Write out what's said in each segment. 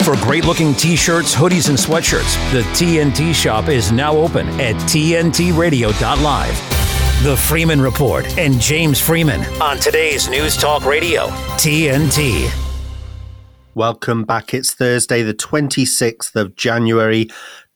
For great-looking t-shirts, hoodies, and sweatshirts, the TNT shop is now open at tntradio.live. The Freeman Report and James Freeman on today's News Talk Radio, TNT. Welcome back. It's Thursday, the 26th of January,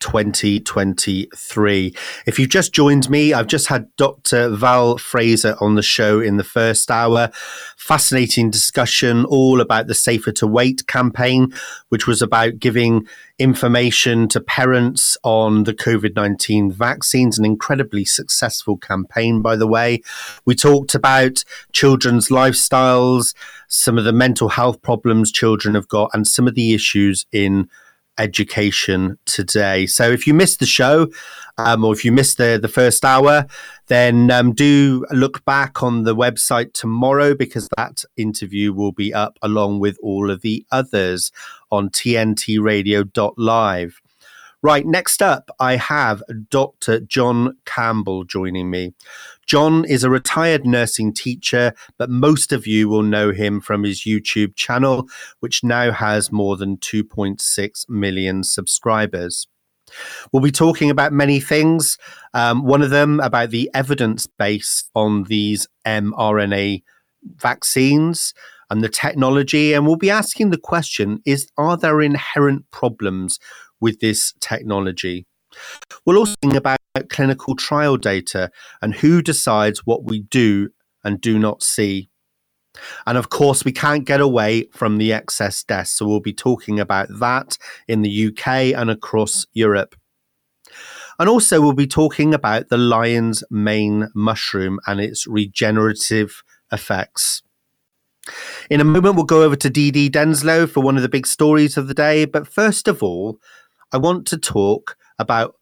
2023. If you've just joined me, I've just had Dr. Val Fraser on the show in the first hour. Fascinating discussion all about the Safer to Wait campaign, which was about giving information to parents on the COVID-19 vaccines, an incredibly successful campaign, by the way. We talked about children's lifestyles, some of the mental health problems children have got, and some of the issues in education today. So if you missed the show, or if you missed the first hour, then do look back on the website tomorrow, because that interview will be up along with all of the others on tntradio.live. Right, next up, I have Dr. John Campbell joining me. John is a retired nursing teacher, but most of you will know him from his YouTube channel, which now has more than 2.6 million subscribers. We'll be talking about many things. One of them about the evidence base on these mRNA vaccines and the technology. And we'll be asking the question, are there inherent problems with this technology? We'll also think about clinical trial data and who decides what we do and do not see. And of course, we can't get away from the excess deaths. So we'll be talking about that in the UK and across Europe. And also we'll be talking about the lion's mane mushroom and its regenerative effects. In a moment, we'll go over to Dee Denslow for one of the big stories of the day. But first of all, I want to talk about,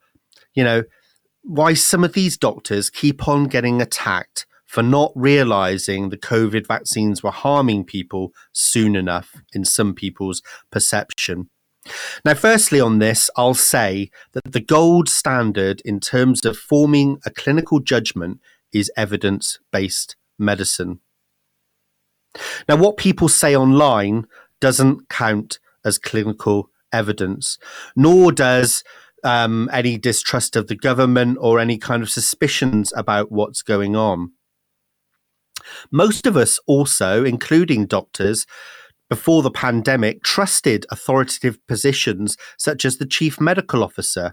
why some of these doctors keep on getting attacked for not realizing the COVID vaccines were harming people soon enough in some people's perception. Now, firstly on this, I'll say that the gold standard in terms of forming a clinical judgment is evidence-based medicine. Now, what people say online doesn't count as clinical evidence, nor does any distrust of the government or any kind of suspicions about what's going on. Most of us also, including doctors, before the pandemic, trusted authoritative positions such as the chief medical officer.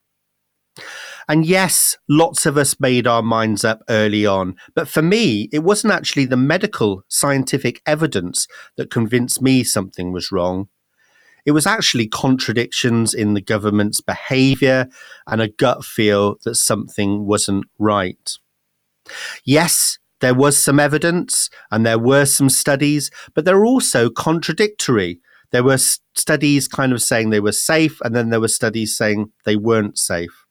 And yes, lots of us made our minds up early on. But for me, it wasn't actually the medical scientific evidence that convinced me something was wrong. It was actually contradictions in the government's behaviour and a gut feel that something wasn't right. Yes, there was some evidence and there were some studies, but they're also contradictory. There were studies kind of saying they were safe, and then there were studies saying they weren't safe.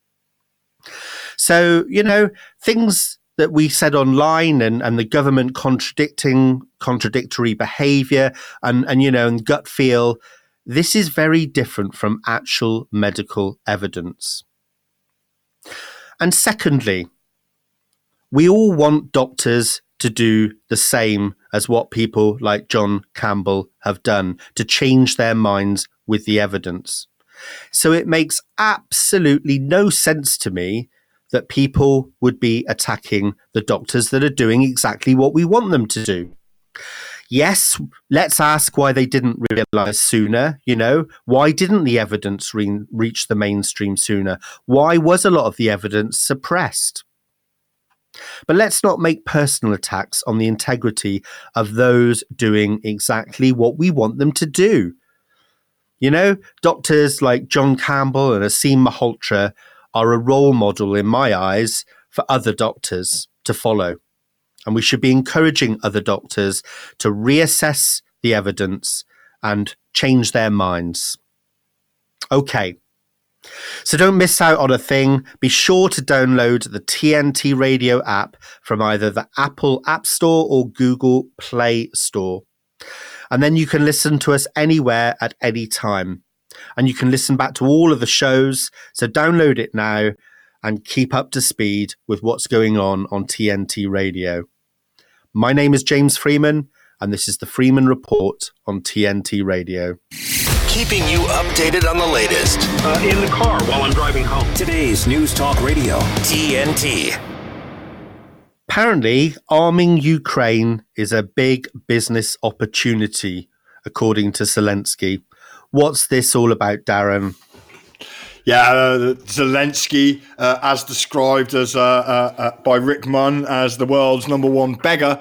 So, things that we said online and the government contradictory behaviour and gut feel, this is very different from actual medical evidence. And secondly, we all want doctors to do the same as what people like John Campbell have done, to change their minds with the evidence. So it makes absolutely no sense to me that people would be attacking the doctors that are doing exactly what we want them to do. Yes, let's ask why they didn't realize sooner. Why didn't the evidence reach the mainstream sooner? Why was a lot of the evidence suppressed? But let's not make personal attacks on the integrity of those doing exactly what we want them to do. Doctors like John Campbell and Aseem Malhotra are a role model in my eyes for other doctors to follow. And we should be encouraging other doctors to reassess the evidence and change their minds. Okay, so don't miss out on a thing. Be sure to download the TNT Radio app from either the Apple App Store or Google Play Store. And then you can listen to us anywhere at any time. And you can listen back to all of the shows. So download it now and keep up to speed with what's going on TNT Radio. My name is James Freeman, and this is the Freeman Report on TNT Radio. keeping you updated on the latest. In the car while I'm driving home. Today's News Talk Radio, TNT. Apparently, arming Ukraine is a big business opportunity, according to Zelensky. What's this all about, Darren? Yeah, Zelensky, as described as by Rick Munn as the world's number one beggar,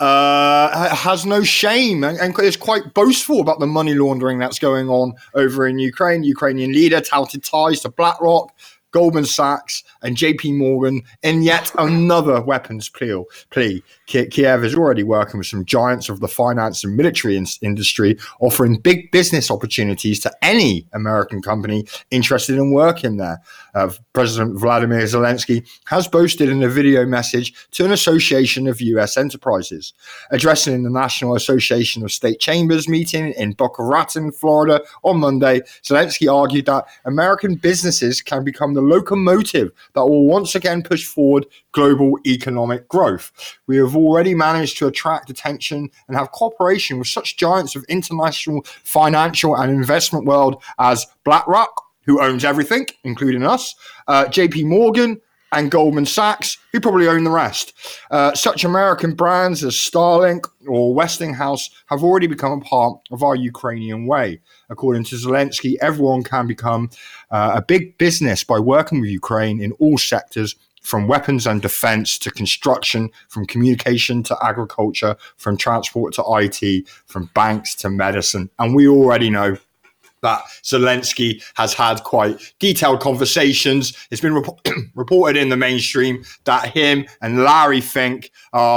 has no shame and is quite boastful about the money laundering that's going on over in Ukraine. Ukrainian leader touted ties to BlackRock, Goldman Sachs and JP Morgan in yet another weapons plea. Kiev is already working with some giants of the finance and military industry, offering big business opportunities to any American company interested in working there. President Vladimir Zelensky has boasted in a video message to an association of U.S. enterprises. Addressing the National Association of State Chambers meeting in Boca Raton, Florida on Monday, Zelensky argued that American businesses can become the locomotive that will once again push forward global economic growth. We have already managed to attract attention and have cooperation with such giants of international financial and investment world as BlackRock, who owns everything, including us, JP Morgan, and Goldman Sachs, who probably own the rest. Such American brands as Starlink or Westinghouse have already become a part of our Ukrainian way. According to Zelensky, everyone can become a big business by working with Ukraine in all sectors, from weapons and defense to construction, from communication to agriculture, from transport to IT, from banks to medicine. And we already know that Zelensky has had quite detailed conversations. It's been reported in the mainstream that him and Larry Fink,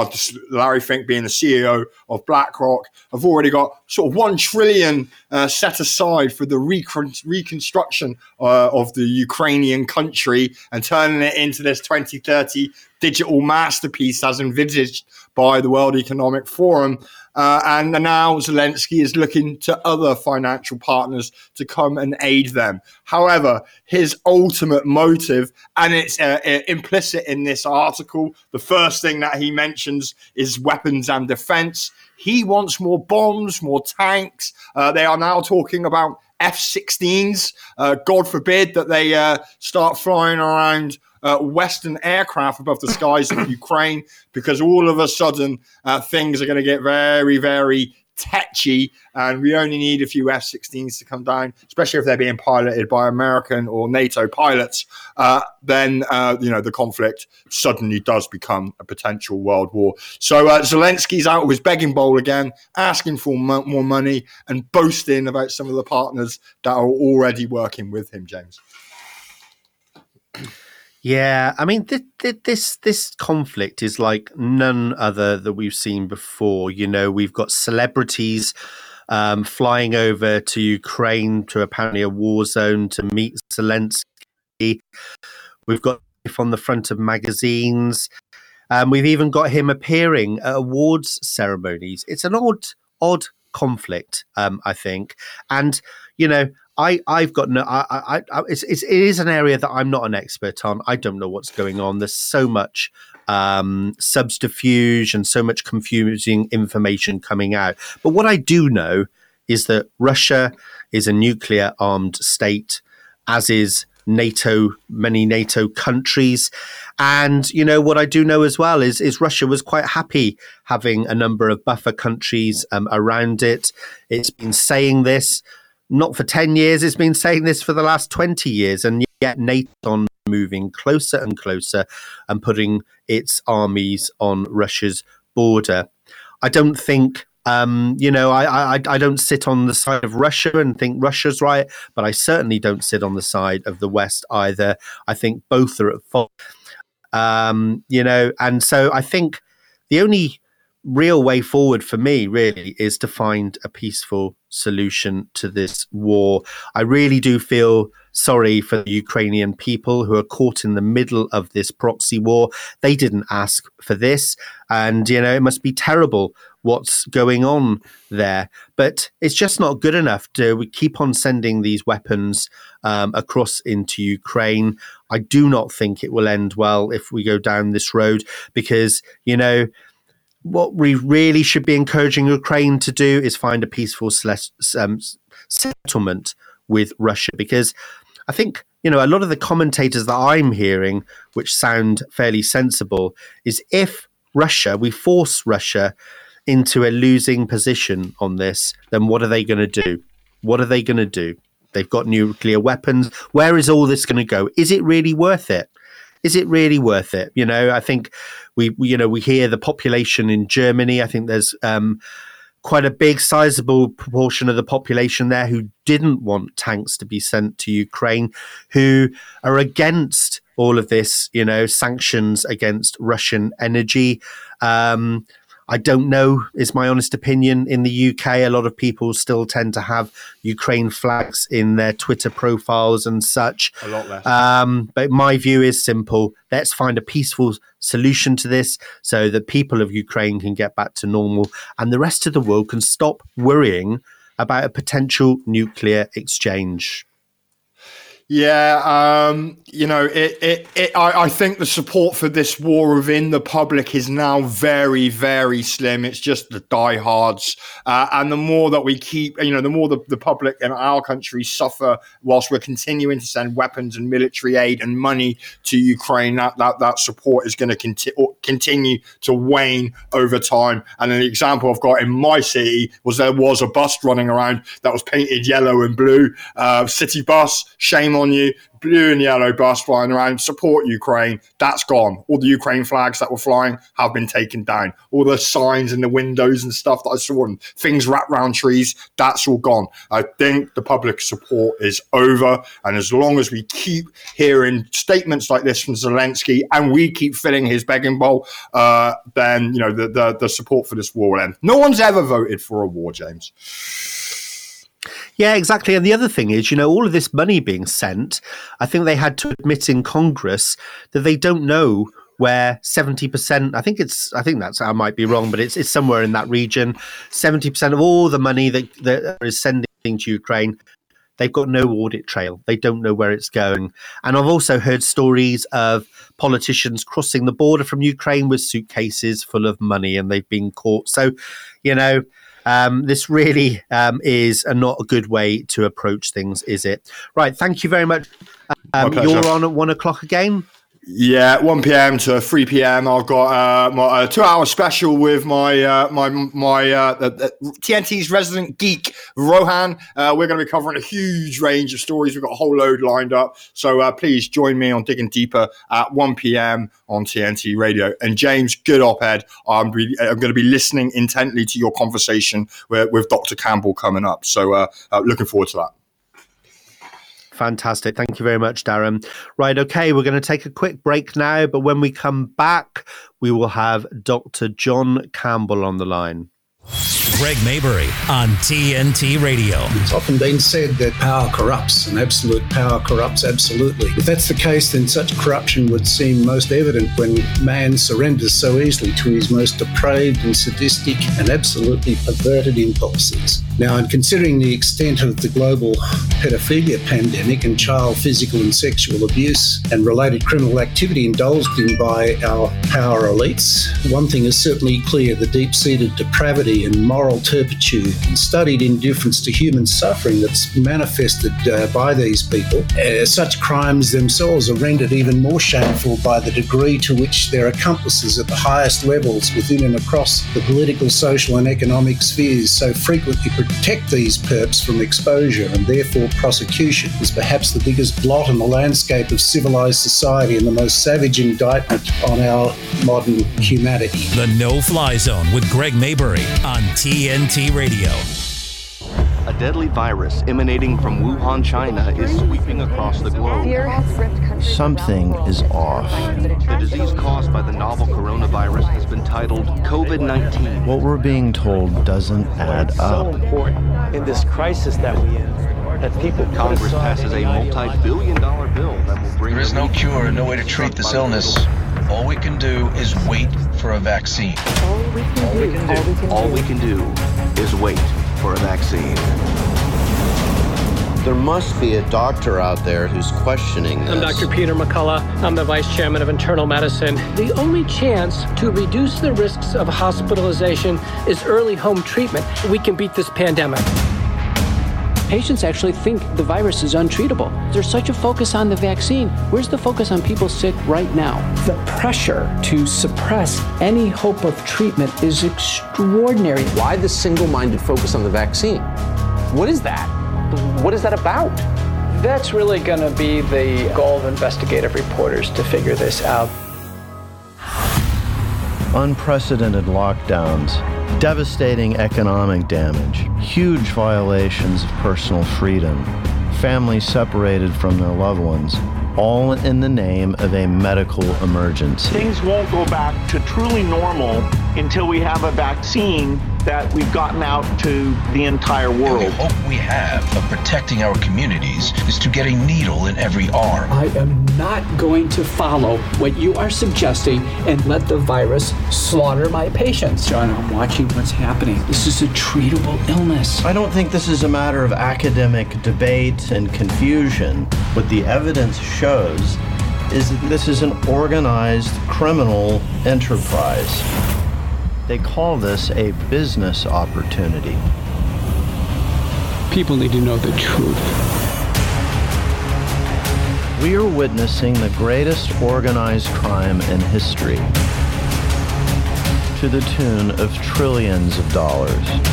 Larry Fink being the CEO of BlackRock, have already got sort of $1 trillion set aside for the reconstruction of the Ukrainian country and turning it into this 2030 digital masterpiece as envisaged by the World Economic Forum. And now Zelensky is looking to other financial partners to come and aid them. However, his ultimate motive, and it's implicit in this article, the first thing that he mentions is weapons and defense. He wants more bombs, more tanks. They are now talking about F-16s. God forbid that they start flying around Western aircraft above the skies of Ukraine, because all of a sudden things are going to get very, very tetchy, and we only need a few F-16s to come down, especially if they're being piloted by American or NATO pilots. Then the conflict suddenly does become a potential world war. So Zelensky's out of his begging bowl again, asking for more money and boasting about some of the partners that are already working with him, James. Yeah, I mean, this conflict is like none other that we've seen before. You know, we've got celebrities flying over to Ukraine, to apparently a war zone, to meet Zelensky. We've got him on the front of magazines. We've even got him appearing at awards ceremonies. It's an odd conflict, I think. And, you know, I've got no. It is an area that I'm not an expert on. I don't know what's going on. There's so much subterfuge and so much confusing information coming out. But what I do know is that Russia is a nuclear armed state, as is NATO, many NATO countries. And, you know, what I do know as well is Russia was quite happy having a number of buffer countries around it. It's been saying this. Not for 10 years, it's been saying this for the last 20 years, and yet NATO's on moving closer and closer and putting its armies on Russia's border. I don't think, I don't sit on the side of Russia and think Russia's right, but I certainly don't sit on the side of the West either. I think both are at fault. And so I think the only real way forward for me really is to find a peaceful solution to this war. I really do feel sorry for the Ukrainian people who are caught in the middle of this proxy war. They didn't ask for this, and it must be terrible what's going on there. But it's just not good enough to keep on sending these weapons across into Ukraine. I do not think it will end well if we go down this road, because what we really should be encouraging Ukraine to do is find a peaceful settlement with Russia? Because I think, a lot of the commentators that I'm hearing, which sound fairly sensible, is if we force Russia into a losing position on this, then what are they going to do? What are they going to do? They've got nuclear weapons. Where is all this going to go? Is it really worth it? Is it really worth it? I think we hear the population in Germany. I think there's quite a big, sizable proportion of the population there who didn't want tanks to be sent to Ukraine, who are against all of this, sanctions against Russian energy. I don't know, is my honest opinion. In the UK, a lot of people still tend to have Ukraine flags in their Twitter profiles and such. A lot less. But my view is simple. Let's find a peaceful solution to this so that people of Ukraine can get back to normal and the rest of the world can stop worrying about a potential nuclear exchange. Yeah, I think the support for this war within the public is now very, very slim. It's just the diehards. And the more that we keep, the more the public in our country suffer whilst we're continuing to send weapons and military aid and money to Ukraine, that support is going to continue to wane over time. And an example I've got in my city there was a bus running around that was painted yellow and blue, city bus, shame on you, blue and yellow bus flying around, support Ukraine. That's gone. All the Ukraine flags that were flying have been taken down. All the signs in the windows and stuff that I saw and things wrapped around trees, that's all gone. I think the public support is over. And as long as we keep hearing statements like this from Zelensky and we keep filling his begging bowl, then, the support for this war will end. No one's ever voted for a war, James. Yeah, exactly. And the other thing is, all of this money being sent, I think they had to admit in Congress that they don't know where 70%, I think I might be wrong, but it's somewhere in that region, 70% of all the money that is sending to Ukraine, they've got no audit trail. They don't know where it's going. And I've also heard stories of politicians crossing the border from Ukraine with suitcases full of money and they've been caught. So, this really is not a good way to approach things, is it? Right. Thank you very much. You're on at 1 o'clock again. Yeah, 1 p.m. to 3 p.m. I've got my 2-hour special with my TNT's resident geek, Rohan. We're going to be covering a huge range of stories. We've got a whole load lined up. So please join me on Digging Deeper at 1 p.m. on TNT Radio. And James, good op-ed. I'm going to be listening intently to your conversation with Dr. Campbell coming up. So looking forward to that. Fantastic. Thank you very much, Darren. Right. Okay. We're going to take a quick break now, but when we come back, we will have Dr. John Campbell on the line. Greg Maybury on TNT Radio. It's often been said that power corrupts and absolute power corrupts absolutely. If that's the case, then such corruption would seem most evident when man surrenders so easily to his most depraved and sadistic and absolutely perverted impulses. Now, in considering the extent of the global pedophilia pandemic and child physical and sexual abuse and related criminal activity indulged in by our power elites, one thing is certainly clear: the deep-seated depravity and moral turpitude and studied indifference to human suffering that's manifested by these people. Such crimes themselves are rendered even more shameful by the degree to which their accomplices at the highest levels within and across the political, social and economic spheres so frequently protect these perps from exposure, and therefore prosecution is perhaps the biggest blot on the landscape of civilized society and the most savage indictment on our modern humanity. The No-Fly Zone with Greg Maybury on TNT Radio. A deadly virus emanating from Wuhan, China is sweeping across the globe. Something is off. The disease caused by the novel coronavirus has been titled COVID-19. What we're being told doesn't add up. So important in this crisis that we're in, that people Congress passes a multi-billion-dollar bill that will bring... There is no cure, no way to treat this illness. All we can do is wait for a vaccine. All we can do is wait for a vaccine. There must be a doctor out there who's questioning this. I'm Dr. Peter McCullough. I'm the Vice Chairman of Internal Medicine. The only chance to reduce the risks of hospitalization is early home treatment. We can beat this pandemic. Patients actually think the virus is untreatable. There's such a focus on the vaccine. Where's the focus on people sick right now? The pressure to suppress any hope of treatment is extraordinary. Why the single-minded focus on the vaccine? What is that? What is that about? That's really going to be the goal of investigative reporters to figure this out. Unprecedented lockdowns, devastating economic damage, huge violations of personal freedom, families separated from their loved ones, all in the name of a medical emergency. Things won't go back to truly normal until we have a vaccine that we've gotten out to the entire world. The hope we have of protecting our communities is to get a needle in every arm. I am not going to follow what you are suggesting and let the virus slaughter my patients. John, I'm watching what's happening. This is a treatable illness. I don't think this is a matter of academic debate and confusion. What the evidence shows is that this is an organized criminal enterprise. They call this a business opportunity. People need to know the truth. We are witnessing the greatest organized crime in history, to the tune of trillions of dollars.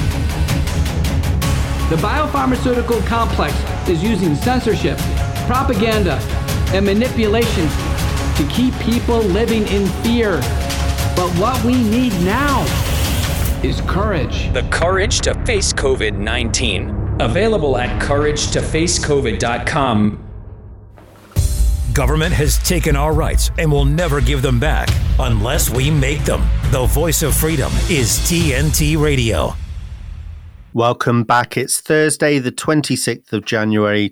The biopharmaceutical complex is using censorship, propaganda, and manipulation to keep people living in fear. But what we need now is courage. The Courage to Face COVID-19. Available at couragetofacecovid.com. Government has taken our rights and will never give them back unless we make them. The voice of freedom is TNT Radio. Welcome back. It's Thursday, the 26th of January,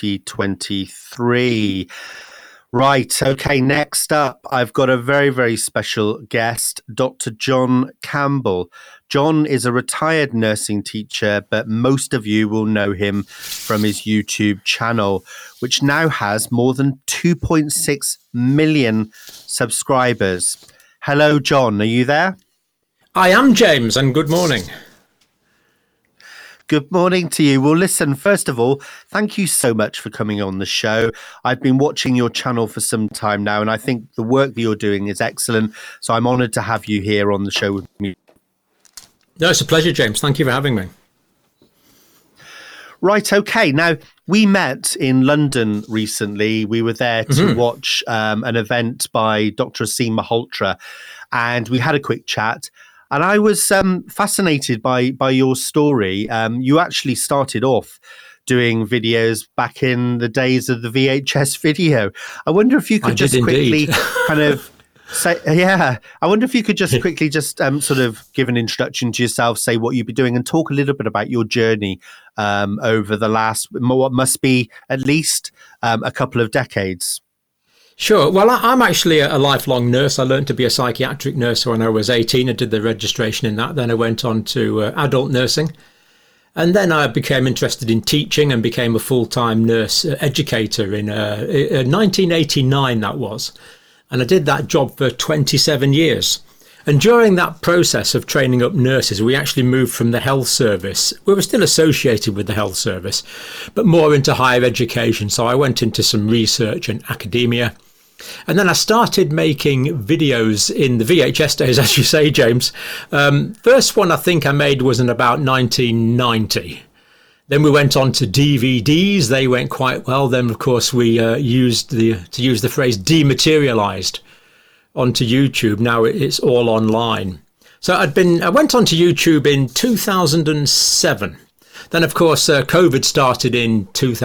2023. Right. Okay. Next up, I've got a very, very special guest, Dr. John Campbell. John is a retired nursing teacher, but most of you will know him from his YouTube channel, which now has more than 2.6 million subscribers. Hello, John. Are you there? I am, James, and good morning. Good morning to you. Well, listen, first of all, thank you so much for coming on the show. I've been watching your channel for some time now, and I think the work that you're doing is excellent. So I'm honoured to have you here on the show with me. No, it's a pleasure, James. Thank you for having me. Right. Okay. Now, we met in London recently. We were there to watch an event by Dr. Aseem Malhotra, and we had a quick chat. And I was fascinated by your story. You actually started off doing videos back in the days of the VHS video. I wonder if you could just quickly kind of say, I wonder if you could just quickly sort of give an introduction to yourself, say what you've been doing, and talk a little bit about your journey over the last, what must be at least a couple of decades. Sure. Well, I'm actually a lifelong nurse. I learned to be a psychiatric nurse when I was 18. I did the registration in that. Then I went on to adult nursing. And then I became interested in teaching and became a full-time nurse educator in 1989, that was. And I did that job for 27 years. And during that process of training up nurses, we actually moved from the health service. We were still associated with the health service, but more into higher education. So I went into some research and academia. And then I started making videos in the VHS days, as you say, James. First one I think I made was in about 1990. Then we went on to DVDs. They went quite well. Then, of course, we used to use the phrase dematerialized onto YouTube. Now it's all online. So I went onto YouTube in 2007. Then, of course, COVID started in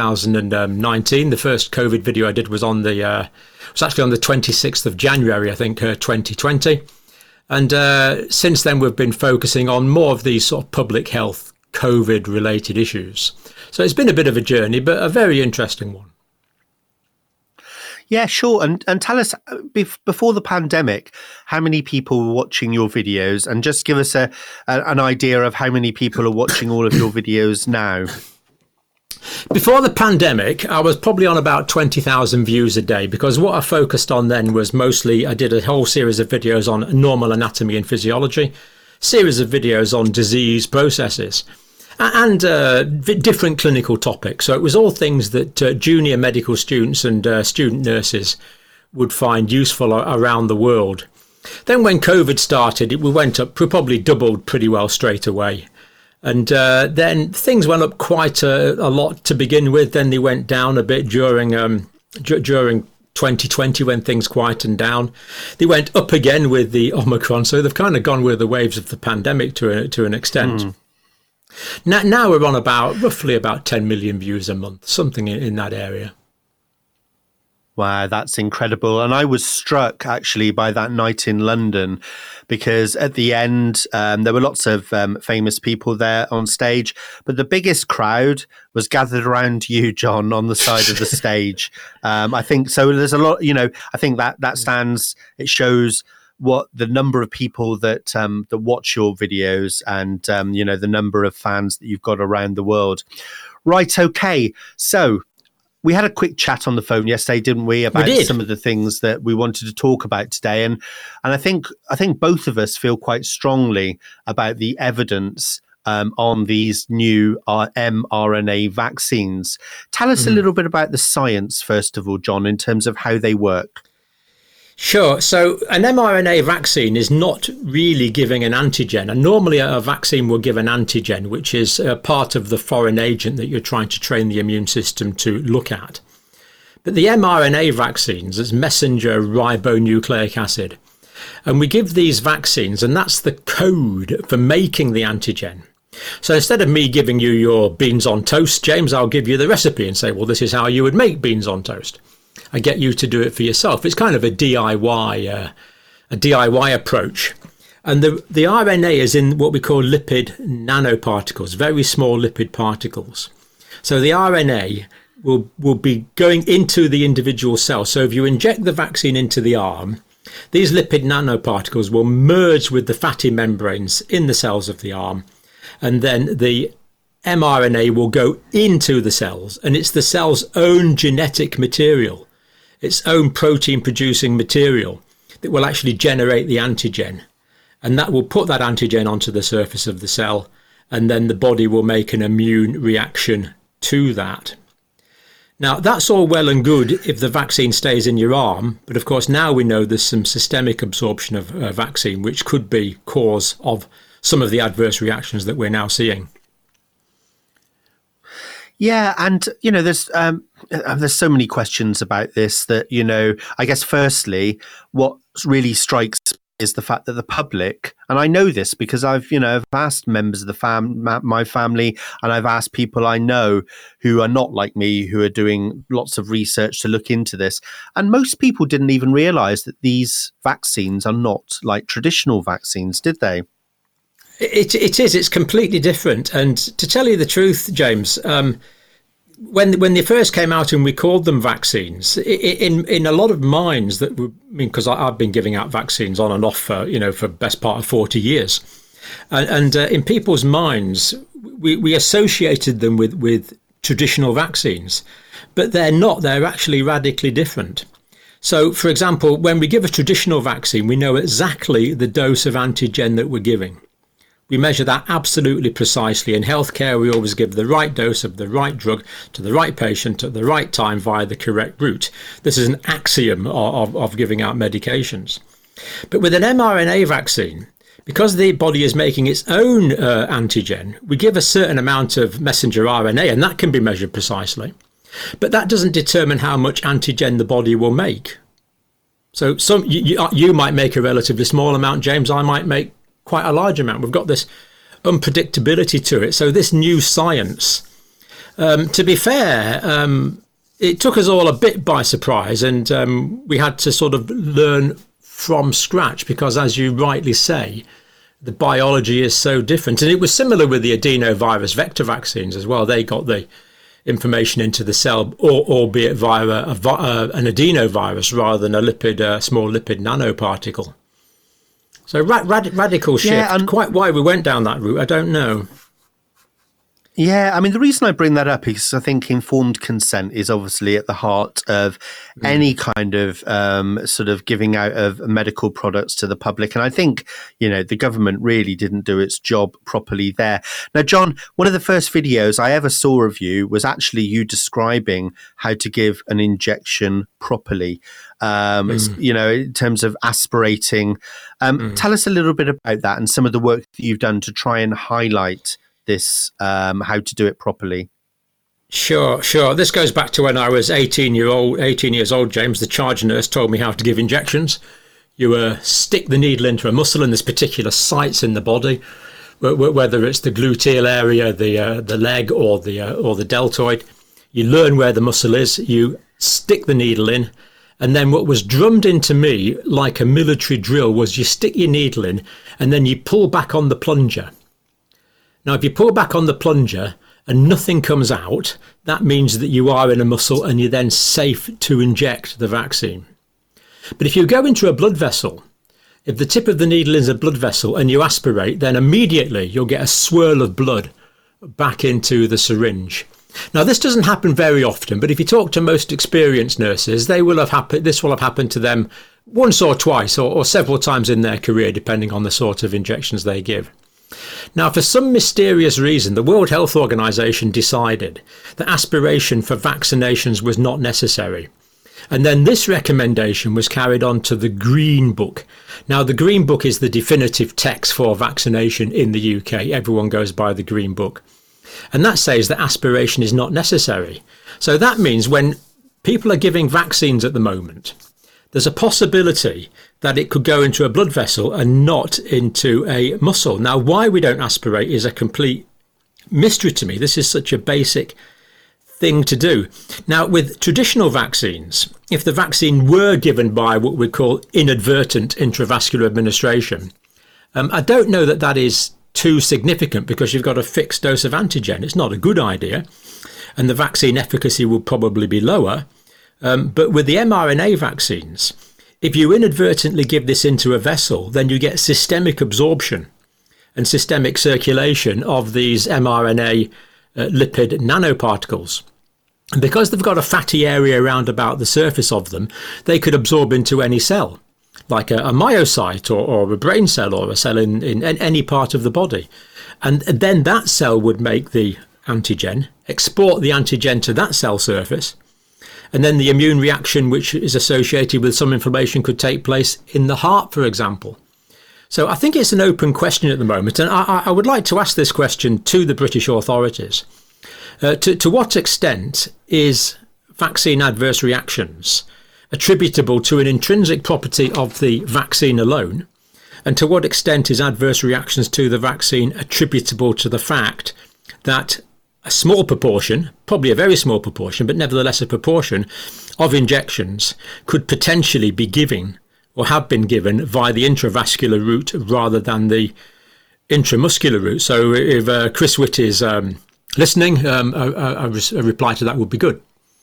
2019. The first COVID video I did was actually on the 26th of January, I think, 2020. And since then, we've been focusing on more of these sort of public health COVID-related issues. So it's been a bit of a journey, but a very interesting one. Yeah, sure. And tell us, before the pandemic, how many people were watching your videos? And just give us an idea of how many people are watching all of your videos now. Before the pandemic, I was probably on about 20,000 views a day, because what I focused on then was mostly, I did a whole series of videos on normal anatomy and physiology, series of videos on disease processes. and different clinical topics. So it was all things that junior medical students and student nurses would find useful around the world. Then when COVID started, we went up, we probably doubled pretty well straight away. And then things went up quite a lot to begin with. Then they went down a bit during 2020 when things quietened down. They went up again with the Omicron. So they've kind of gone with the waves of the pandemic to an extent. Now we're on roughly about 10 million views a month, something in that area. Wow, that's incredible. And I was struck actually by that night in London, because at the end, there were lots of famous people there on stage, but the biggest crowd was gathered around you, John, on the side of the stage. I think so. There's a lot, I think that stands, it shows what the number of people that watch your videos and, the number of fans that you've got around the world. Right. Okay. So, we had a quick chat on the phone yesterday, didn't we, about some of the things that we wanted to talk about today, and I think both of us feel quite strongly about the evidence on these new mRNA vaccines. Tell us a little bit about the science, first of all, John, in terms of how they work. Sure. So an mRNA vaccine is not really giving an antigen. And normally a vaccine will give an antigen, which is a part of the foreign agent that you're trying to train the immune system to look at. But the mRNA vaccines is messenger ribonucleic acid. And we give these vaccines, and that's the code for making the antigen. So instead of me giving you your beans on toast, James, I'll give you the recipe and say, well, this is how you would make beans on toast. I get you to do it for yourself. It's kind of a DIY approach. And the RNA is in what we call lipid nanoparticles, very small lipid particles. So the RNA will be going into the individual cell. So if you inject the vaccine into the arm, these lipid nanoparticles will merge with the fatty membranes in the cells of the arm. And then the mRNA will go into the cells, and it's the cell's own genetic material, its own protein-producing material that will actually generate the antigen. And that will put that antigen onto the surface of the cell, and then the body will make an immune reaction to that. Now, that's all well and good if the vaccine stays in your arm, but of course now we know there's some systemic absorption of vaccine, which could be cause of some of the adverse reactions that we're now seeing. Yeah, and there's so many questions about this that I guess firstly, what really strikes is the fact that the public, and I know this because I've asked members of the my family, and I've asked people I know who are not like me, who are doing lots of research to look into this, and most people didn't even realise that these vaccines are not like traditional vaccines, did they? It is. It's completely different. And to tell you the truth, James, when they first came out and we called them vaccines, in a lot of minds that because I've been giving out vaccines on and off for best part of 40 years, and in people's minds we associated them with traditional vaccines, but they're not. They're actually radically different. So, for example, when we give a traditional vaccine, we know exactly the dose of antigen that we're giving. We measure that absolutely precisely. In healthcare, we always give the right dose of the right drug to the right patient at the right time via the correct route. This is an axiom of giving out medications. But with an mRNA vaccine, because the body is making its own antigen, we give a certain amount of messenger RNA, and that can be measured precisely. But that doesn't determine how much antigen the body will make. So you might make a relatively small amount, James. I might make quite a large amount. We've got this unpredictability to it. So this new science, to be fair, it took us all a bit by surprise, and we had to sort of learn from scratch because, as you rightly say, the biology is so different. And it was similar with the adenovirus vector vaccines as well. They got the information into the cell, albeit via an adenovirus rather than a small lipid nanoparticle. So radical shift. Yeah, quite why we went down that route, I don't know. Yeah, I mean, the reason I bring that up is I think informed consent is obviously at the heart of any kind of sort of giving out of medical products to the public. And I think, the government really didn't do its job properly there. Now, John, one of the first videos I ever saw of you was actually you describing how to give an injection properly, in terms of aspirating. Tell us a little bit about that and some of the work that you've done to try and highlight this, how to do it properly. Sure. This goes back to when I was 18 years old, James. The charge nurse told me how to give injections. You stick the needle into a muscle in this particular sites in the body, whether it's the gluteal area, the leg, or the deltoid. You learn where the muscle is. You stick the needle in, and then what was drummed into me like a military drill was you stick your needle in, and then you pull back on the plunger. Now, if you pull back on the plunger and nothing comes out, that means that you are in a muscle and you're then safe to inject the vaccine. But if you go into a blood vessel, if the tip of the needle is a blood vessel and you aspirate, then immediately you'll get a swirl of blood back into the syringe. Now, this doesn't happen very often, but if you talk to most experienced nurses, this will have happened to them once or twice or several times in their career, depending on the sort of injections they give. Now, for some mysterious reason, the World Health Organization decided that aspiration for vaccinations was not necessary. And then this recommendation was carried on to the Green Book. Now, the Green Book is the definitive text for vaccination in the UK. Everyone goes by the Green Book. And that says that aspiration is not necessary. So that means when people are giving vaccines at the moment, there's a possibility that it could go into a blood vessel and not into a muscle. Now, why we don't aspirate is a complete mystery to me. This is such a basic thing to do. Now, with traditional vaccines, if the vaccine were given by what we call inadvertent intravascular administration, I don't know that is too significant because you've got a fixed dose of antigen. It's not a good idea, and the vaccine efficacy will probably be lower. But with the mRNA vaccines, if you inadvertently give this into a vessel, then you get systemic absorption and systemic circulation of these mRNA lipid nanoparticles. And because they've got a fatty area around about the surface of them, they could absorb into any cell, like a myocyte or a brain cell or a cell in any part of the body. And then that cell would make the antigen, export the antigen to that cell surface, and then the immune reaction, which is associated with some inflammation, could take place in the heart, for example. So I think it's an open question at the moment, and I would like to ask this question to the British authorities. To what extent is vaccine adverse reactions attributable to an intrinsic property of the vaccine alone? And to what extent is adverse reactions to the vaccine attributable to the fact that a small proportion, probably a very small proportion, but nevertheless a proportion of injections could potentially be given or have been given via the intravascular route rather than the intramuscular route? So if Chris Witt is listening, a reply to that would be good.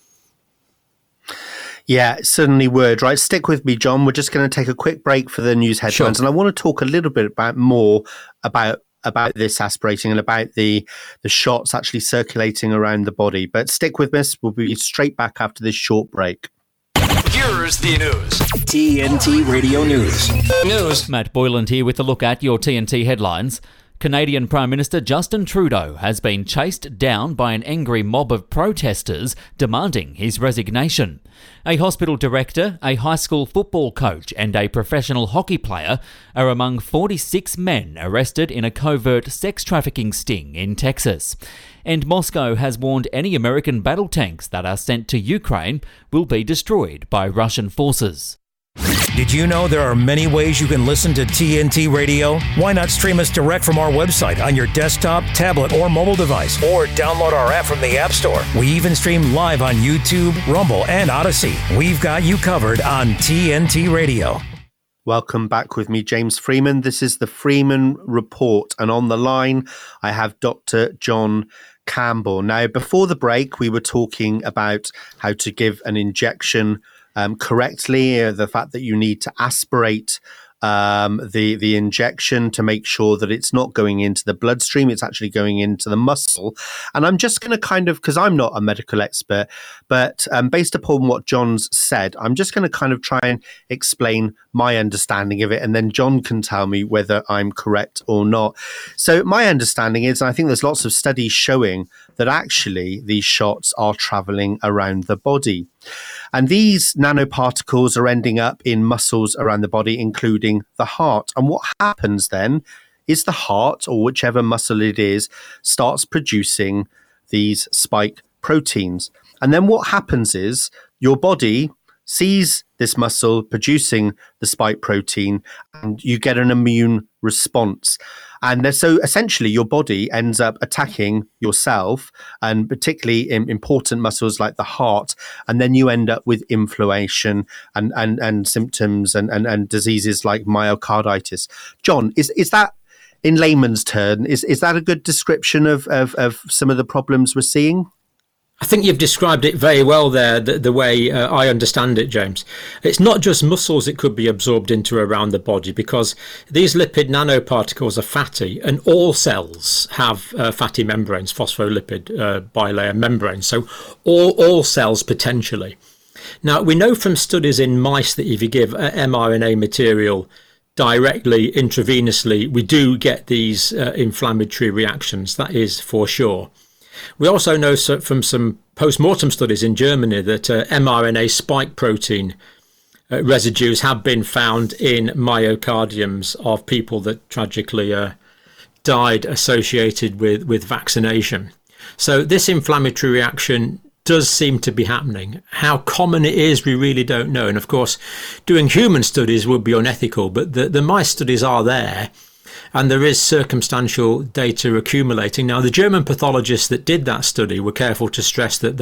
Yeah, it certainly would. Right, stick with me, John. We're just going to take a quick break for the news headlines. Sure. And I want to talk a little bit more about this aspirating and about the shots actually circulating around the body. But stick with us. We'll be straight back after this short break. Here's the news. TNT Radio News. Matt Boyland here with a look at your TNT headlines. Canadian Prime Minister Justin Trudeau has been chased down by an angry mob of protesters demanding his resignation. A hospital director, a high school football coach and a professional hockey player are among 46 men arrested in a covert sex trafficking sting in Texas. And Moscow has warned any American battle tanks that are sent to Ukraine will be destroyed by Russian forces. Did you know there are many ways you can listen to TNT Radio? Why not stream us direct from our website on your desktop, tablet, or mobile device, or download our app from the App Store? We even stream live on YouTube, Rumble, and Odyssey. We've got you covered on TNT Radio. Welcome back with me, James Freeman. This is the Freeman Report, and on the line I have Dr. John Campbell. Now, before the break, we were talking about how to give an injection correctly, the fact that you need to aspirate the injection to make sure that it's not going into the bloodstream, it's actually going into the muscle. And I'm just going to kind of, because I'm not a medical expert, but based upon what John's said, I'm just going to kind of try and explain my understanding of it, and then John can tell me whether I'm correct or not. So my understanding is, and I think there's lots of studies showing that actually these shots are traveling around the body. And these nanoparticles are ending up in muscles around the body, including the heart. And what happens then is the heart, or whichever muscle it is, starts producing these spike proteins. And then what happens is your body sees this muscle producing the spike protein, and you get an immune response. And so essentially your body ends up attacking yourself, and particularly in important muscles like the heart, and then you end up with inflammation and symptoms and diseases like myocarditis. John, is that, in layman's terms, is that a good description of some of the problems we're seeing? I think you've described it very well there, the way I understand it, James. It's not just muscles it could be absorbed into around the body, because these lipid nanoparticles are fatty, and all cells have fatty membranes, phospholipid bilayer membranes, so all cells potentially. Now, we know from studies in mice that if you give mRNA material directly intravenously, we do get these inflammatory reactions, that is for sure. We also know from some post-mortem studies in Germany that mRNA spike protein residues have been found in myocardiums of people that tragically died associated with vaccination. So this inflammatory reaction does seem to be happening. How common it is, we really don't know. And of course, doing human studies would be unethical, but the mice studies are there. And there is circumstantial data accumulating. Now, the German pathologists that did that study were careful to stress that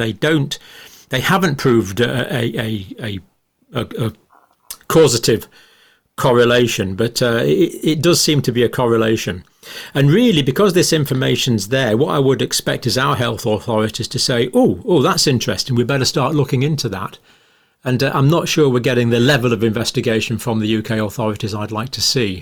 they haven't proved a causative correlation, but it does seem to be a correlation. And really, because this information's there, what I would expect is our health authorities to say, oh, that's interesting, we better start looking into that. And I'm not sure we're getting the level of investigation from the UK authorities I'd like to see.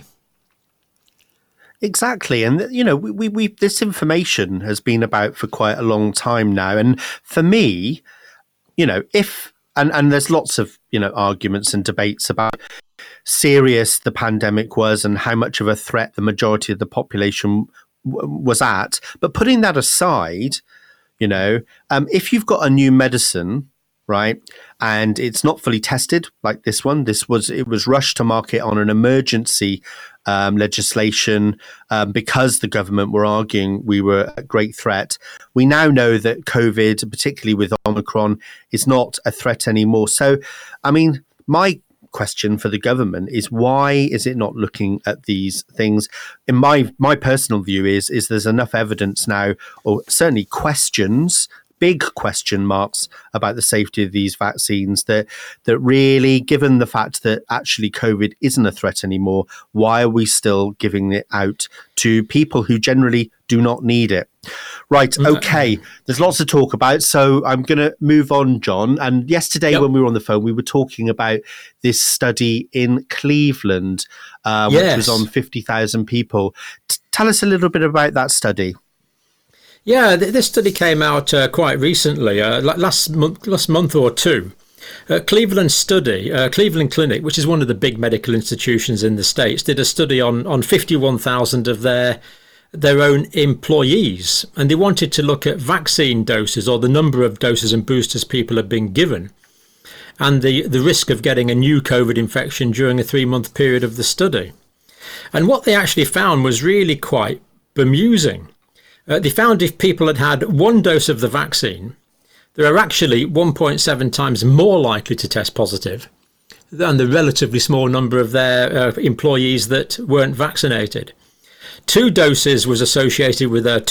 Exactly. And, you know, we this information has been about for quite a long time now. And for me, you know, and there's lots of, you know, arguments and debates about serious the pandemic was and how much of a threat the majority of the population was at. But putting that aside, you know, if you've got a new medicine, right, and it's not fully tested like this one, it was rushed to market on an emergency legislation because the government were arguing we were a great threat. We now know that COVID, particularly with Omicron, is not a threat anymore. So, I mean, my question for the government is, why is it not looking at these things? In my personal view is there's enough evidence now, or certainly questions, big question marks about the safety of these vaccines, that really, given the fact that actually COVID isn't a threat anymore, why are we still giving it out to people who generally do not need it? Right. Okay. There's lots to talk about. So I'm going to move on, John. And yesterday when we were on the phone, we were talking about this study in Cleveland, which was on 50,000 people. Tell us a little bit about that study. Yeah, this study came out quite recently, last month or two. Cleveland Clinic, which is one of the big medical institutions in the States, did a study on 51,000 of their own employees, and they wanted to look at vaccine doses, or the number of doses and boosters people have been given, and the risk of getting a new COVID infection during a 3-month period of the study. And what they actually found was really quite bemusing. They found if people had had one dose of the vaccine, they are actually 1.7 times more likely to test positive than the relatively small number of their employees that weren't vaccinated. 2 doses was associated with a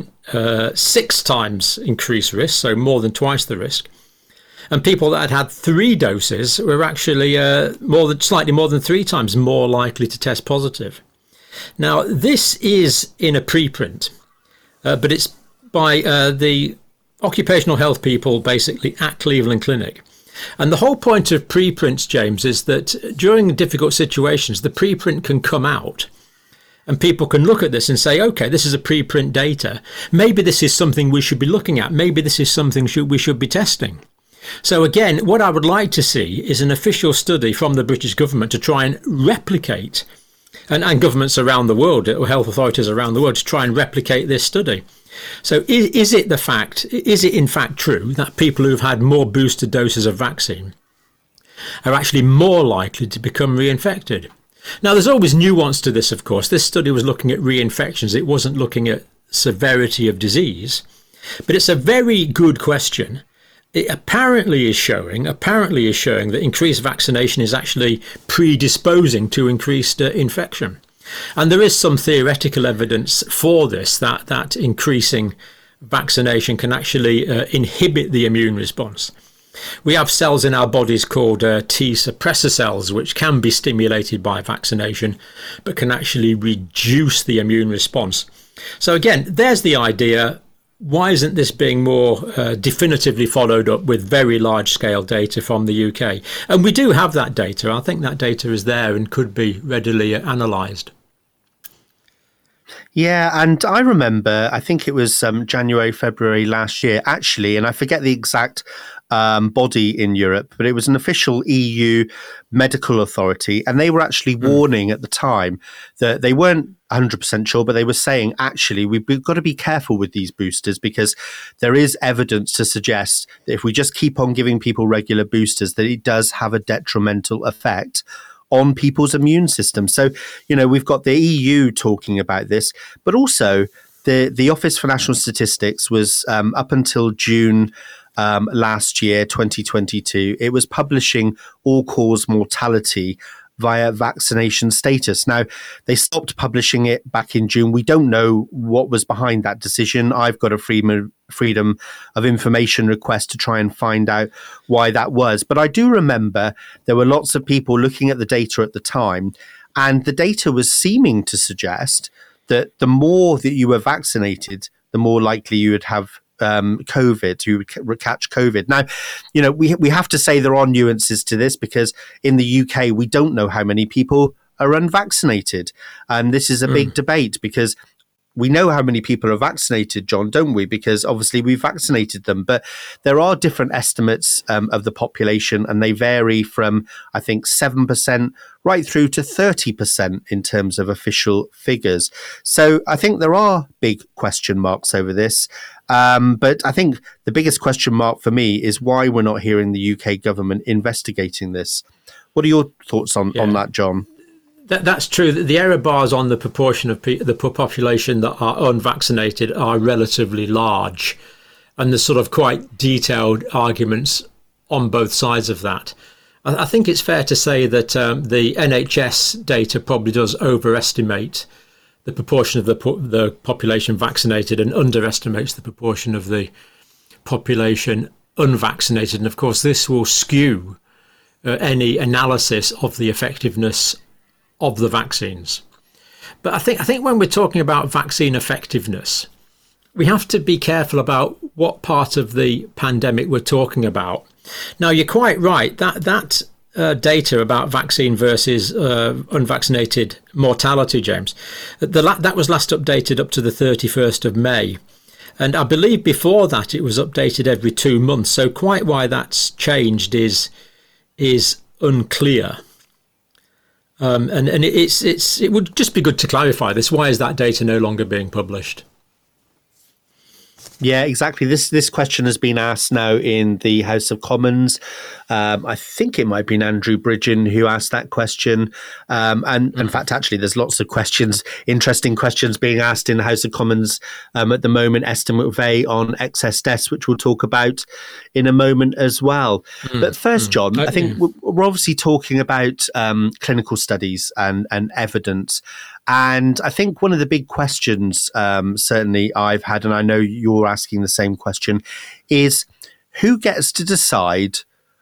2.6 times increased risk, so more than twice the risk. And people that had 3 doses were actually slightly more than 3 times more likely to test positive. Now, this is in a preprint. But it's by the occupational health people basically at Cleveland Clinic. And the whole point of preprints, James, is that during difficult situations, the preprint can come out and people can look at this and say, OK, this is a preprint data. Maybe this is something we should be looking at. Maybe this is something we should be testing. So again, what I would like to see is an official study from the British government to try and replicate, and governments around the world, or health authorities around the world, to try and replicate this study. So is it in fact true that people who've had more booster doses of vaccine are actually more likely to become reinfected? Now, there's always nuance to this, of course. This study was looking at reinfections. It wasn't looking at severity of disease. But it's a very good question. It apparently is showing that increased vaccination is actually predisposing to increased infection. And there is some theoretical evidence for this, that increasing vaccination can actually inhibit the immune response. We have cells in our bodies called T suppressor cells, which can be stimulated by vaccination, but can actually reduce the immune response. So again, there's the idea. Why isn't this being more definitively followed up with very large-scale data from the UK? And we do have that data. I think that data is there and could be readily analysed. Yeah, and I remember, I think it was January, February last year, actually, and I forget the exact body in Europe, but it was an official EU medical authority, and they were actually warning at the time that they weren't 100% sure, but they were saying, actually, we've got to be careful with these boosters because there is evidence to suggest that if we just keep on giving people regular boosters, that it does have a detrimental effect on people's immune system. So, we've got the EU talking about this, but also the Office for National Statistics was up until June last year, 2022, it was publishing all-cause mortality via vaccination status. Now, they stopped publishing it back in June. We don't know what was behind that decision. I've got a freedom of information request to try and find out why that was. But I do remember there were lots of people looking at the data at the time, and the data was seeming to suggest that the more that you were vaccinated, the more likely you would have COVID, you would catch COVID. Now, we have to say there are nuances to this because in the UK, we don't know how many people are unvaccinated. And this is a big debate because we know how many people are vaccinated, John, don't we? Because obviously we vaccinated them. But there are different estimates of the population, and they vary from, I think, 7% right through to 30% in terms of official figures. So I think there are big question marks over this. But I think the biggest question mark for me is why we're not hearing the UK government investigating this. What are your thoughts on that, John? That's true. The error bars on the proportion of the population that are unvaccinated are relatively large. And there's sort of quite detailed arguments on both sides of that. I think it's fair to say that the NHS data probably does overestimate the proportion of the population vaccinated and underestimates the proportion of the population unvaccinated. And of course, this will skew any analysis of the effectiveness of the vaccines. But I think when we're talking about vaccine effectiveness, we have to be careful about what part of the pandemic we're talking about. Now, you're quite right that data about vaccine versus unvaccinated mortality, James, that was last updated up to the 31st of May. And I believe before that it was updated every 2 months. So quite why that's changed is unclear. And it would just be good to clarify this. Why is that data no longer being published? Yeah, exactly. This question has been asked now in the House of Commons. I think it might have been Andrew Bridgen who asked that question. And in fact, actually, there's lots of questions, interesting questions being asked in the House of Commons at the moment. Esther McVeigh on excess deaths, which we'll talk about in a moment as well. But first, John, I think we're obviously talking about clinical studies and evidence. And I think one of the big questions, certainly I've had, and I know you're asking the same question, is who gets to decide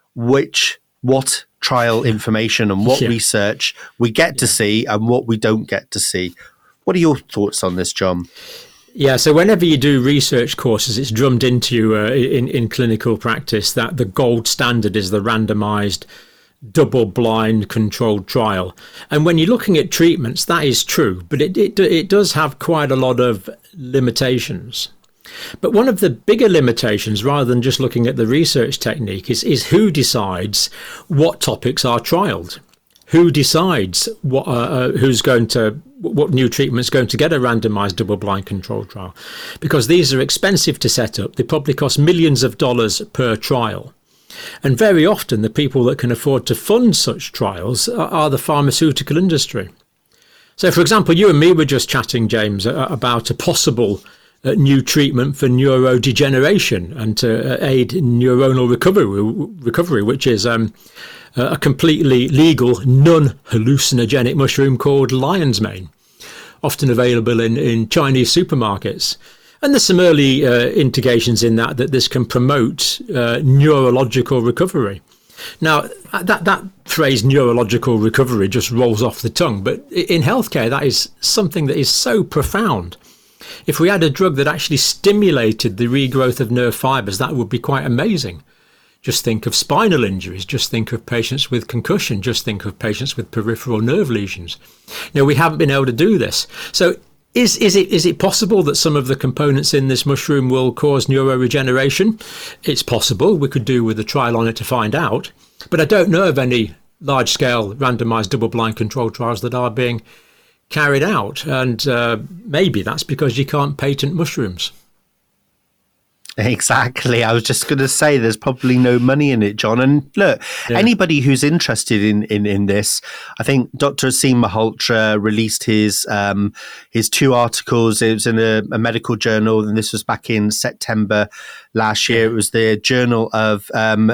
what trial information and what research we get to see and what we don't get to see? What are your thoughts on this, John? Yeah, so whenever you do research courses, it's drummed into you in clinical practice that the gold standard is the randomised, double-blind controlled trial. And when you're looking at treatments, that is true, but it does have quite a lot of limitations. But one of the bigger limitations, rather than just looking at the research technique, is who decides what topics are trialled. Who decides what new treatment's going to get a randomised double-blind controlled trial? Because these are expensive to set up. They probably cost millions of dollars per trial. And very often the people that can afford to fund such trials are the pharmaceutical industry. So, for example, you and me were just chatting, James, about a possible new treatment for neurodegeneration and to aid neuronal recovery, which is a completely legal, non-hallucinogenic mushroom called lion's mane, often available in Chinese supermarkets. And there's some early indications in that this can promote neurological recovery. Now, that phrase neurological recovery just rolls off the tongue, but in healthcare, that is something that is so profound. If we had a drug that actually stimulated the regrowth of nerve fibres, that would be quite amazing. Just think of spinal injuries, just think of patients with concussion, just think of patients with peripheral nerve lesions. Now, we haven't been able to do this. So is it possible that some of the components in this mushroom will cause neuroregeneration? It's possible. We could do with a trial on it to find out. But I don't know of any large-scale randomised double-blind controlled trials that are being carried out. And maybe that's because you can't patent mushrooms. Exactly. I was just going to say there's probably no money in it, John. And look, anybody who's interested in this, I think Dr. Aseem Malhotra released his 2 articles. It was in a medical journal, and this was back in September last year. It was the Journal of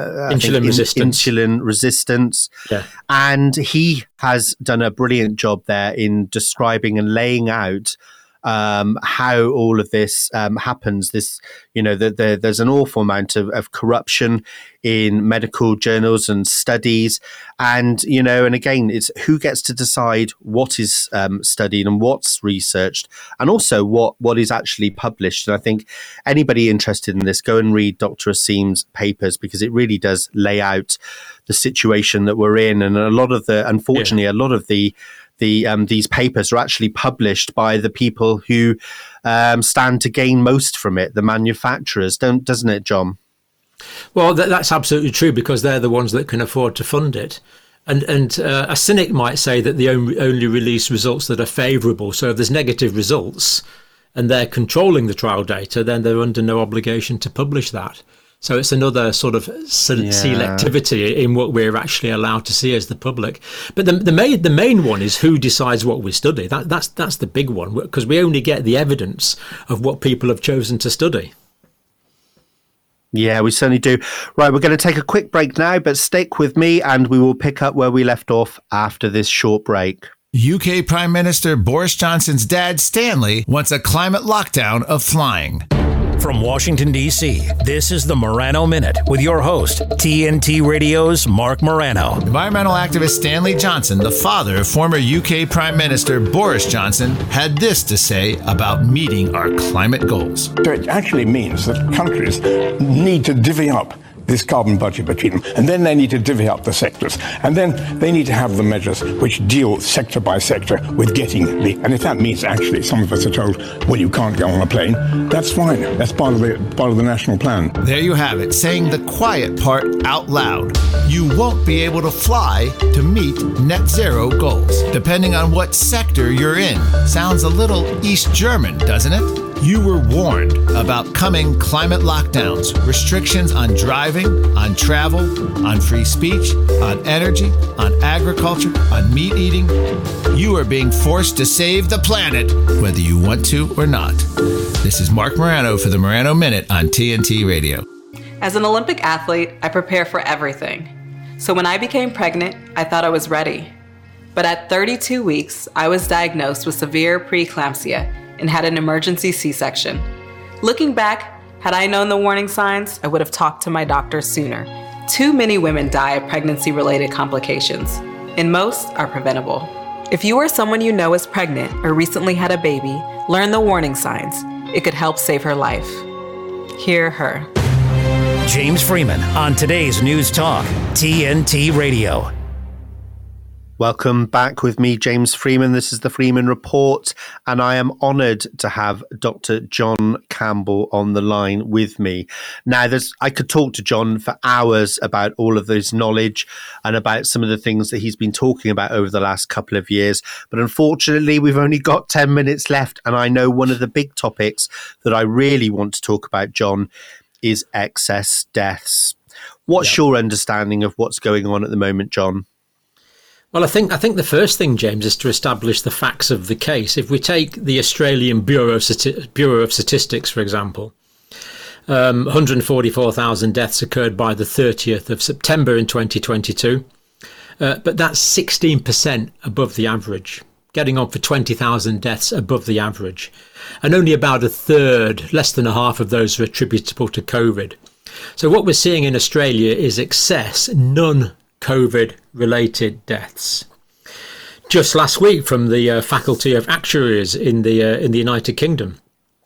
Insulin Resistance. Yeah. And he has done a brilliant job there in describing and laying out how all of this happens. This, there's an awful amount of corruption in medical journals and studies, and and again, it's who gets to decide what is studied and what's researched, and also what is actually published. And I think anybody interested in this, go and read Dr. Aseem's papers, because it really does lay out the situation that we're in, and unfortunately, a lot of these papers are actually published by the people who stand to gain most from it, the manufacturers, doesn't it, John? Well, that's absolutely true, because they're the ones that can afford to fund it. And a cynic might say that they only release results that are favourable. So if there's negative results and they're controlling the trial data, then they're under no obligation to publish that. So it's another sort of selectivity in what we're actually allowed to see as the public. But the main one is who decides what we study. That's the big one, because we only get the evidence of what people have chosen to study. Yeah, we certainly do. Right, we're going to take a quick break now, but stick with me and we will pick up where we left off after this short break. UK Prime Minister Boris Johnson's dad, Stanley, wants a climate lockdown of flying. From Washington, D.C., this is the Morano Minute with your host, TNT Radio's Mark Morano. Environmental activist Stanley Johnson, the father of former UK Prime Minister Boris Johnson, had this to say about meeting our climate goals. So it actually means that countries need to divvy up this carbon budget between them, and then they need to divvy up the sectors, and then they need to have the measures which deal sector by sector with getting and if that means actually some of us are told, well, you can't go on a plane, that's fine. That's part of the national plan. There you have it, saying the quiet part out loud. You won't be able to fly to meet net zero goals, depending on what sector you're in. Sounds a little East German, doesn't it? You were warned about coming climate lockdowns, restrictions on driving, on travel, on free speech, on energy, on agriculture, on meat eating. You are being forced to save the planet, whether you want to or not. This is Mark Morano for the Morano Minute on TNT Radio. As an Olympic athlete, I prepare for everything. So when I became pregnant, I thought I was ready. But at 32 weeks, I was diagnosed with severe preeclampsia and had an emergency C-section. Looking back, had I known the warning signs, I would have talked to my doctor sooner. Too many women die of pregnancy-related complications, and most are preventable. If you or someone you know is pregnant or recently had a baby, learn the warning signs it could help save her life. Hear her. James Freeman on today's News Talk, TNT Radio. Welcome back with me, James Freeman. This is the Freeman Report, and I am honoured to have Dr. John Campbell on the line with me. Now, I could talk to John for hours about all of this knowledge and about some of the things that he's been talking about over the last couple of years, but unfortunately, we've only got 10 minutes left, and I know one of the big topics that I really want to talk about, John, is excess deaths. What's your understanding of what's going on at the moment, John? Well, I think the first thing, James, is to establish the facts of the case. If we take the Australian Bureau of Statistics, for example, 144,000 deaths occurred by the 30th of September in 2022, but that's 16% above the average, getting on for 20,000 deaths above the average. And only about a third, less than a half of those are attributable to COVID. So what we're seeing in Australia is excess, non-COVID-related deaths. Just last week, from the Faculty of Actuaries in the United Kingdom,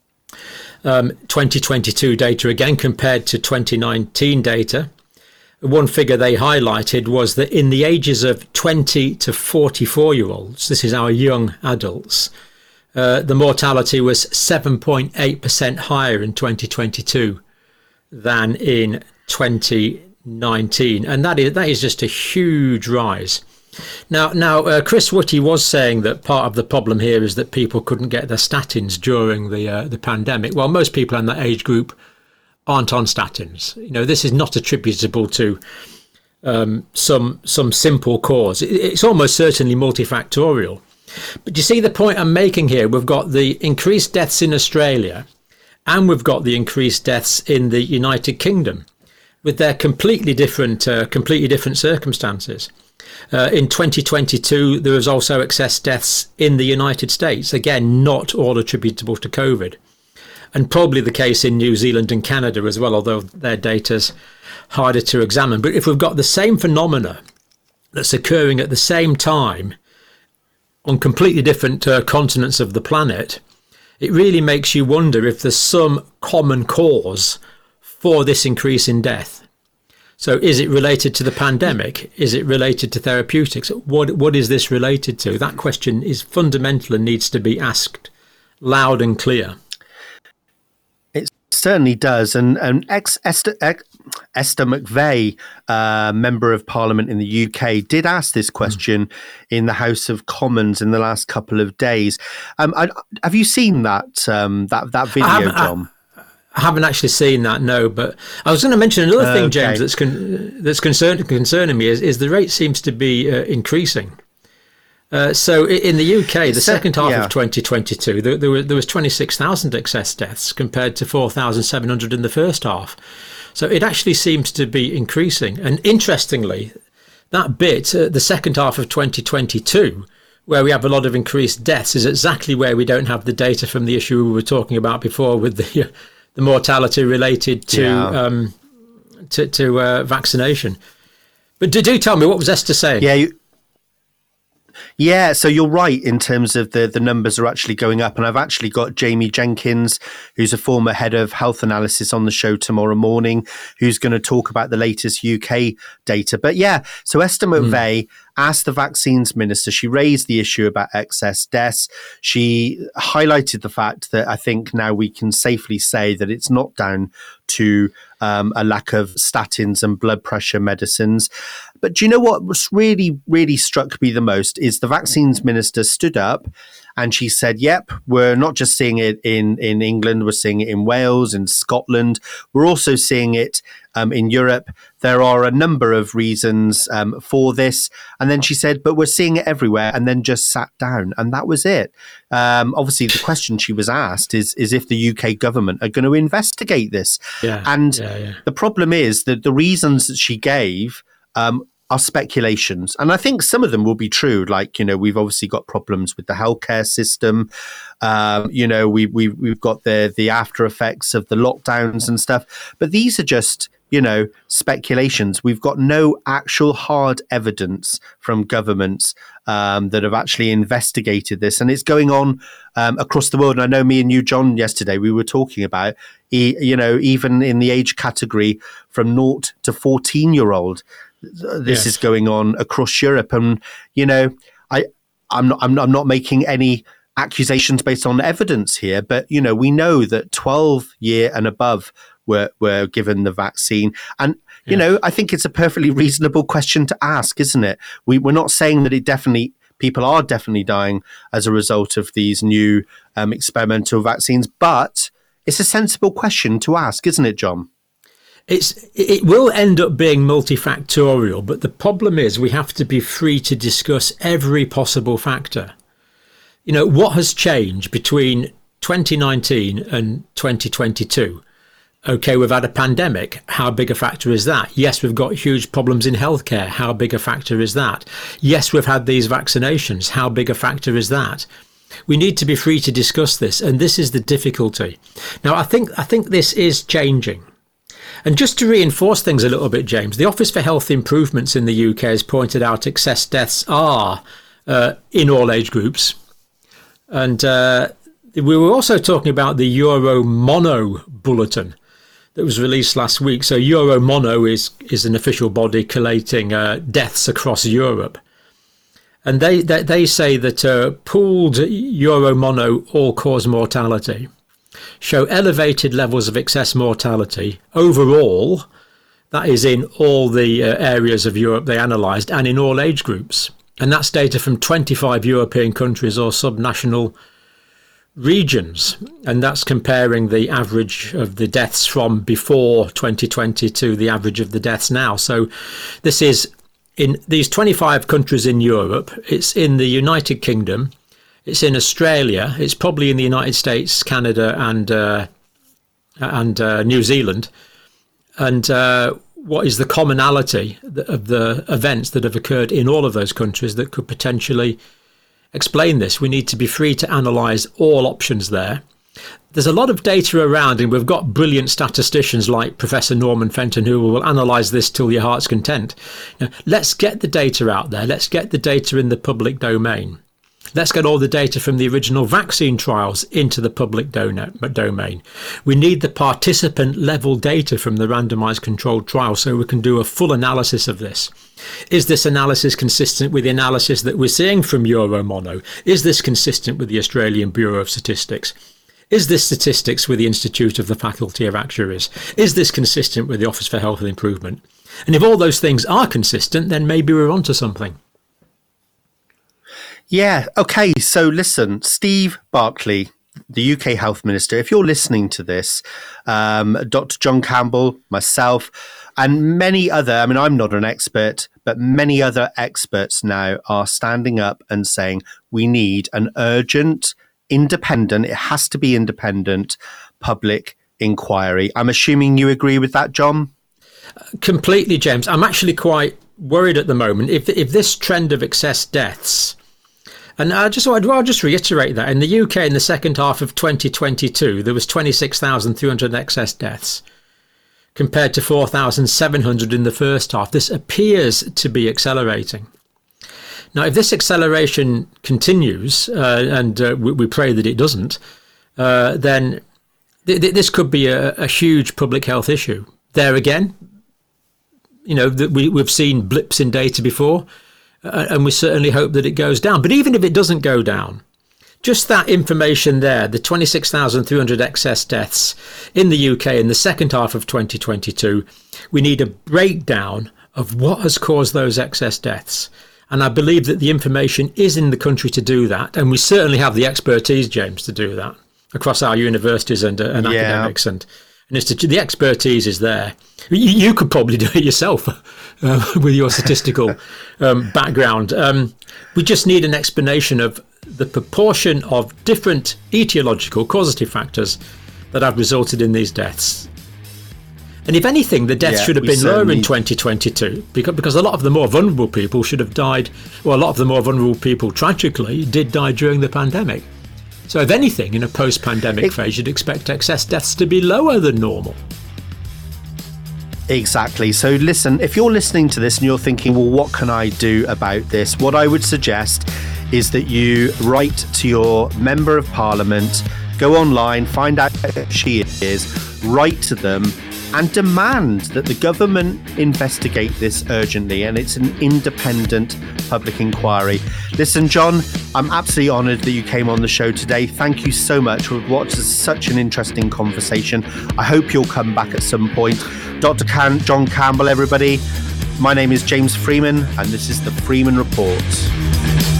2022 data again compared to 2019 data. One figure they highlighted was that in the ages of 20 to 44-year-olds, this is our young adults, the mortality was 7.8% higher in 2022 than in 2019, and that is just a huge rise. Now, Chris Whitty was saying that part of the problem here is that people couldn't get their statins during the pandemic. Well, most people in that age group aren't on statins. You know, this is not attributable to some simple cause. It's almost certainly multifactorial. But you see the point I'm making here? We've got the increased deaths in Australia, and we've got the increased deaths in the United Kingdom, with their completely different circumstances. In 2022, there was also excess deaths in the United States, again, not all attributable to COVID, and probably the case in New Zealand and Canada as well, although their data's harder to examine. But if we've got the same phenomena that's occurring at the same time on completely different continents of the planet, it really makes you wonder if there's some common cause for this increase in death. So is it related to the pandemic? Is it related to therapeutics? What is this related to? That question is fundamental and needs to be asked loud and clear. It certainly does. And Esther McVeigh, Member of Parliament in the UK, did ask this question in the House of Commons in the last couple of days. Have you seen that video, John? I haven't actually seen that, no. But I was going to mention another thing, James, that's concerning me is the rate seems to be increasing. So in the UK, the second half of 2022, there was 26,000 excess deaths compared to 4,700 in the first half. So it actually seems to be increasing. And interestingly, that bit, the second half of 2022, where we have a lot of increased deaths, is exactly where we don't have the data from the issue we were talking about before with the mortality related to vaccination. But do tell me, what was Esther saying? Yeah, so you're right in terms of the numbers are actually going up. And I've actually got Jamie Jenkins, who's a former head of health analysis, on the show tomorrow morning, who's going to talk about the latest UK data. But yeah, so Esther McVeigh asked the vaccines minister, she raised the issue about excess deaths. She highlighted the fact that I think now we can safely say that it's not down to a lack of statins and blood pressure medicines. But do you know what was really, really struck me the most is the vaccines minister stood up and she said, yep, we're not just seeing it in England, we're seeing it in Wales, in Scotland. We're also seeing it in Europe. There are a number of reasons for this. And then she said, but we're seeing it everywhere, and then just sat down. And that was it. Obviously, the question she was asked is if the UK government are going to investigate this. The problem is that the reasons that she gave are speculations. And I think some of them will be true. Like, we've obviously got problems with the healthcare system. We've got the after effects of the lockdowns and stuff. But these are just speculations. We've got no actual hard evidence from governments that have actually investigated this. And it's going on across the world. And I know me and you, John, yesterday, we were talking about, even in the age category from 0 to 14-year-old, this is going on across Europe. And, I'm not making any accusations based on evidence here, but, we know that 12-year and above were given the vaccine. And, I think it's a perfectly reasonable question to ask, isn't it? We're not saying that people are definitely dying as a result of these new experimental vaccines, but it's a sensible question to ask, isn't it, John? It will end up being multifactorial, but the problem is we have to be free to discuss every possible factor. What has changed between 2019 and 2022? Okay, we've had a pandemic. How big a factor is that? Yes, we've got huge problems in healthcare. How big a factor is that? Yes, we've had these vaccinations. How big a factor is that? We need to be free to discuss this, and this is the difficulty. Now, I think this is changing. And just to reinforce things a little bit, James, the Office for Health Improvements in the UK has pointed out excess deaths are in all age groups. And we were also talking about the Euro Mono Bulletin that was released last week. So Euro Mono is an official body collating deaths across Europe. And they say that pooled Euro Mono all-cause mortality show elevated levels of excess mortality overall, that is in all the areas of Europe they analysed, and in all age groups. And that's data from 25 European countries or subnational regions. And that's comparing the average of the deaths from before 2020 to the average of the deaths now. So this is in these 25 countries in Europe. It's in the United Kingdom. It's in Australia. It's probably in the United States, Canada, and New Zealand. And what is the commonality of the events that have occurred in all of those countries that could potentially explain this? We need to be free to analyse all options there. There's a lot of data around, and we've got brilliant statisticians like Professor Norman Fenton who will analyse this till your heart's content. Now, let's get the data out there. Let's get the data in the public domain. Let's get all the data from the original vaccine trials into the public domain. We need the participant level data from the randomised controlled trial so we can do a full analysis of this. Is this analysis consistent with the analysis that we're seeing from Euromono? Is this consistent with the Australian Bureau of Statistics? Is this statistics with the Institute of the Faculty of Actuaries? Is this consistent with the Office for Health and Improvement? And if all those things are consistent, then maybe we're onto something. Yeah, okay, so listen, Steve Barclay, the UK Health Minister, if you're listening to this, Dr. John Campbell, myself, and many other, I'm not an expert, but many other experts now are standing up and saying we need an urgent, independent, it has to be independent, public inquiry. I'm assuming you agree with that, John? Completely, James. I'm actually quite worried at the moment. If this trend of excess deaths, and I'll just reiterate that in the UK in the second half of 2022, there was 26,300 excess deaths compared to 4,700 in the first half. This appears to be accelerating. Now, if this acceleration continues, and we pray that it doesn't, then this could be a huge public health issue. There again, we've seen blips in data before. And we certainly hope that it goes down. But even if it doesn't go down, just that information there, the 26,300 excess deaths in the UK in the second half of 2022, we need a breakdown of what has caused those excess deaths. And I believe that the information is in the country to do that. And we certainly have the expertise, James, to do that across our universities and academics and the expertise is there. You could probably do it yourself with your statistical background. We just need an explanation of the proportion of different etiological causative factors that have resulted in these deaths. And if anything, the deaths should have been lower in 2022 because a lot of the more vulnerable people should have died, well, a lot of the more vulnerable people tragically did die during the pandemic. So if anything, in a post-pandemic phase, you'd expect excess deaths to be lower than normal. Exactly. So listen, if you're listening to this and you're thinking, well, what can I do about this? What I would suggest is that you write to your Member of Parliament, go online, find out who she is, write to them and demand that the government investigate this urgently, and it's an independent public inquiry. Listen, John, I'm absolutely honoured that you came on the show today. Thank you so much. What is such an interesting conversation. I hope you'll come back at some point. Dr. John Campbell, everybody. My name is James Freeman, and this is the Freeman Report.